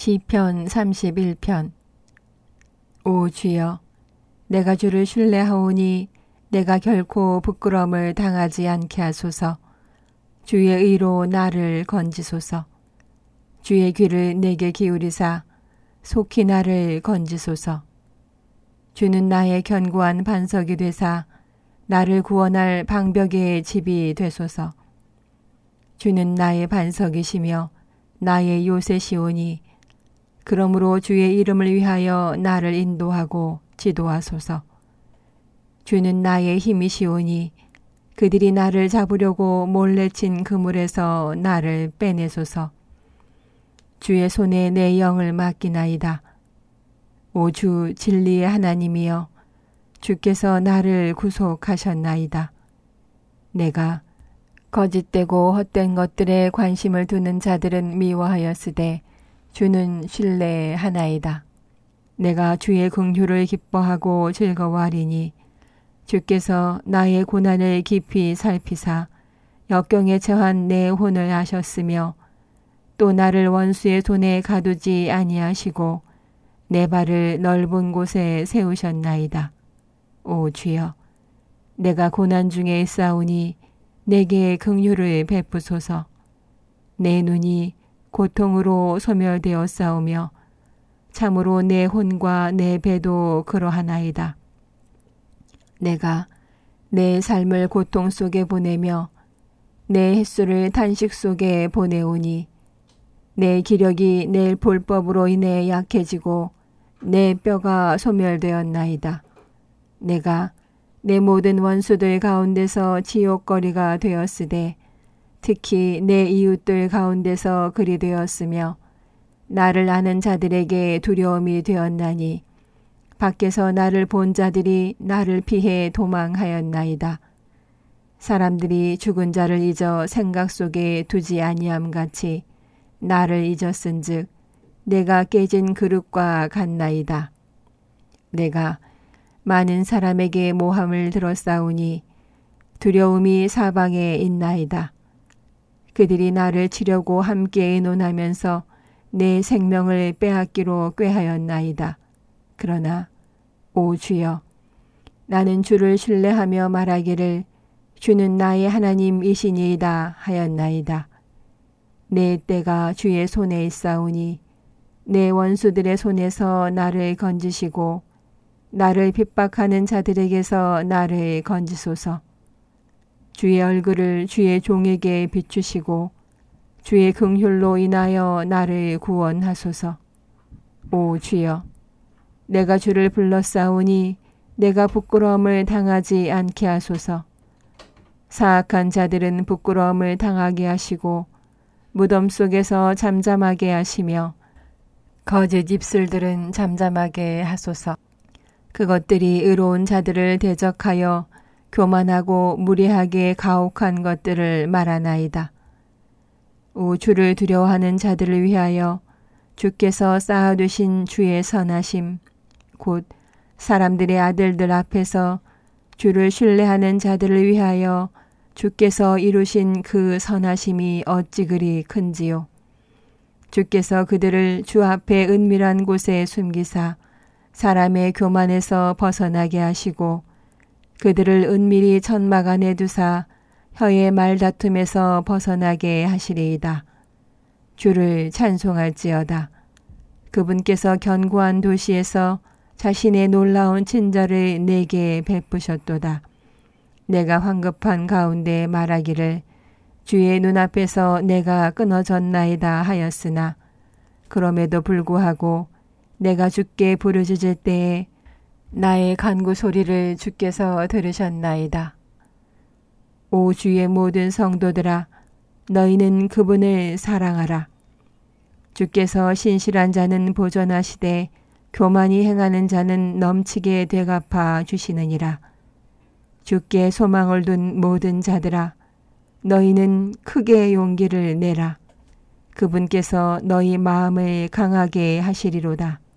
시편 31편. 오 주여, 내가 주를 신뢰하오니 내가 결코 부끄러움을 당하지 않게 하소서. 주의 의로 나를 건지소서. 주의 귀를 내게 기울이사 속히 나를 건지소서. 주는 나의 견고한 반석이 되사 나를 구원할 방벽의 집이 되소서. 주는 나의 반석이시며 나의 요새시오니 그러므로 주의 이름을 위하여 나를 인도하고 지도하소서. 주는 나의 힘이시오니 그들이 나를 잡으려고 몰래 친 그물에서 나를 빼내소서. 주의 손에 내 영을 맡기나이다. 오 주 진리의 하나님이여, 주께서 나를 구속하셨나이다. 내가 거짓되고 헛된 것들에 관심을 두는 자들은 미워하였으되 주는 신뢰하나이다. 내가 주의 긍휼을 기뻐하고 즐거워하리니 주께서 나의 고난을 깊이 살피사 역경에 처한 내 혼을 아셨으며 또 나를 원수의 손에 가두지 아니하시고 내 발을 넓은 곳에 세우셨나이다. 오 주여, 내가 고난 중에 있사오니 내게 긍휼을 베푸소서. 내 눈이 고통으로 소멸되었사오며 참으로 내 혼과 내 배도 그러하나이다. 내가 내 삶을 고통 속에 보내며 내 햇수를 탄식 속에 보내오니 내 기력이 내 볼법으로 인해 약해지고 내 뼈가 소멸되었나이다. 내가 내 모든 원수들 가운데서 지옥거리가 되었으되 특히 내 이웃들 가운데서 그리 되었으며 나를 아는 자들에게 두려움이 되었나니 밖에서 나를 본 자들이 나를 피해 도망하였나이다. 사람들이 죽은 자를 잊어 생각 속에 두지 아니함 같이 나를 잊었은즉 내가 깨진 그릇과 같나이다. 내가 많은 사람에게 모함을 들었사오니 두려움이 사방에 있나이다. 그들이 나를 치려고 함께 의논하면서 내 생명을 빼앗기로 꾀하였나이다. 그러나 오 주여, 나는 주를 신뢰하며 말하기를 주는 나의 하나님이시니이다 하였나이다. 내 때가 주의 손에 있사오니 내 원수들의 손에서 나를 건지시고 나를 핍박하는 자들에게서 나를 건지소서. 주의 얼굴을 주의 종에게 비추시고 주의 긍휼로 인하여 나를 구원하소서. 오 주여, 내가 주를 불렀사오니 내가 부끄러움을 당하지 않게 하소서. 사악한 자들은 부끄러움을 당하게 하시고 무덤 속에서 잠잠하게 하시며 거짓 입술들은 잠잠하게 하소서. 그것들이 의로운 자들을 대적하여 교만하고 무례하게 가혹한 것들을 말하나이다. 오 주를 두려워하는 자들을 위하여 주께서 쌓아두신 주의 선하심, 곧 사람들의 아들들 앞에서 주를 신뢰하는 자들을 위하여 주께서 이루신 그 선하심이 어찌 그리 큰지요. 주께서 그들을 주 앞에 은밀한 곳에 숨기사 사람의 교만에서 벗어나게 하시고 그들을 은밀히 천막 안에 두사 혀의 말다툼에서 벗어나게 하시리이다. 주를 찬송할지어다. 그분께서 견고한 도시에서 자신의 놀라운 친절을 내게 베푸셨도다. 내가 황급한 가운데 말하기를 주의 눈앞에서 내가 끊어졌나이다 하였으나 그럼에도 불구하고 내가 주께 부르짖을 때에 나의 간구 소리를 주께서 들으셨나이다. 오 주의 모든 성도들아, 너희는 그분을 사랑하라. 주께서 신실한 자는 보전하시되 교만히 행하는 자는 넘치게 되갚아 주시느니라. 주께 소망을 둔 모든 자들아, 너희는 크게 용기를 내라. 그분께서 너희 마음을 강하게 하시리로다.